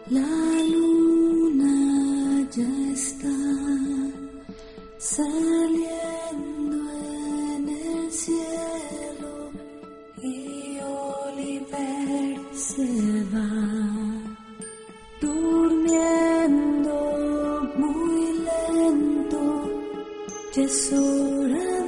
La luna ya está saliendo en el cielo y Oliver se va durmiendo muy lento. Ya es hora